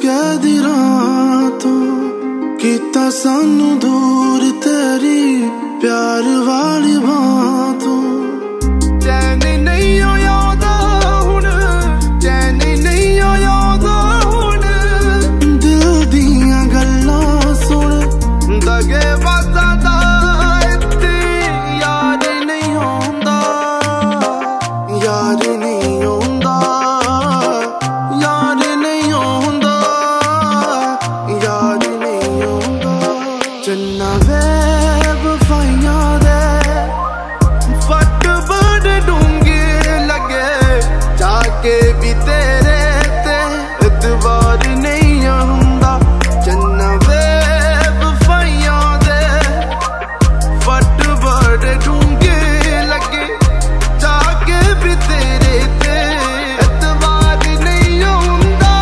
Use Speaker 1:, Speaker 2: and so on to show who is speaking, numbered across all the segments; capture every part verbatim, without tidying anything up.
Speaker 1: कैदी रातों किता सानू दूर तेरी प्यार वाली बातों। चैन नहीं आया हुण, चैन नहीं आया हुण, दिल दियां गल्लां सुन दगे वादा दा इत्ते यार नहीं होंदा, यार नहीं होंदा, यार नहीं होंदा, यार नहीं होंदा। चन्ना वे वफाइयां दे फट बड़ डूंगे लगे जाके भी तेरे ते एतबार नहीं होंदा। चन्ना वे वफाइयां दे फट बड़ डूंगे लगे जाके भी तेरे ते एतबार नहीं होंदा।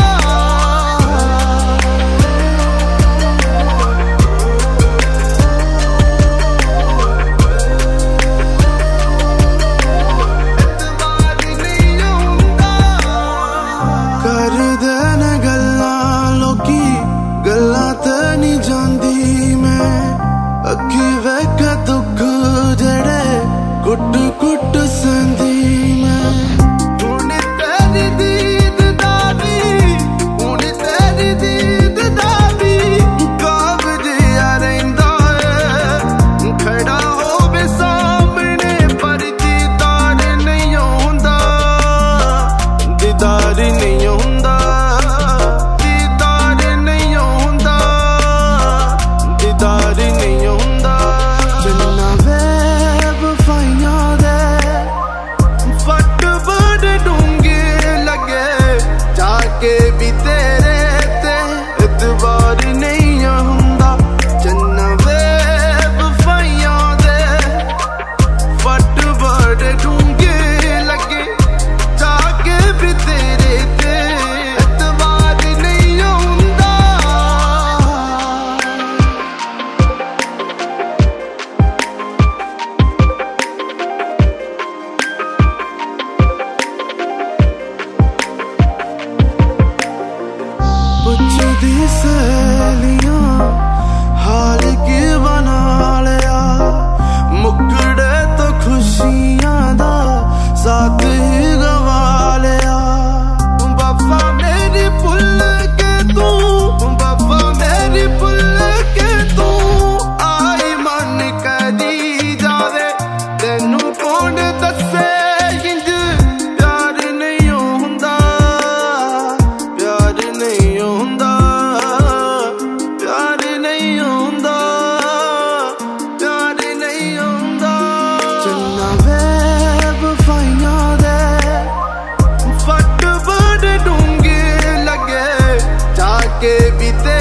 Speaker 1: कर देन गल्लां लोकी गल्लां ते नहीं जांदी मैं, अखी वेख दुख जेड़े कुट कुट सैंदी मैं। हुण तेरी दीद दा वी, हुण तेरी दीद दा वी काबज आ रहिंदा है, खड़ा होवे सामने पर दीदार नहीं होंदा, दीदार नहीं होंदा, दीदार नहीं होंदा, दीदार नहीं होंदा। चन्ना वे वफाइयां दे फट बड़ डूंगे लगे जाके भी तेरे ते एतबार नहीं होंदा। चन्ना वे वफाइयां दे फट बड़ डूंगे लगे जाके भी तेरे ते एतबार नहीं होंदा। पुछदी सहेलियां हाल की बना लिया, मुकड़े तो खुशियां दा साथ ही गवा लिया। वफा मेरी भुल के तू, वफा मेरी भुल के तू आई मन करी जावे, तेनू कौन दसे इंज प्यार नहीं होंदा, प्यार नहीं होंदा, प्यार नहीं होंदा, प्यार नहीं होंदा। चन्ना वे वफाइयां दे फट बड़ डूंगे लगे जाके भी तेरे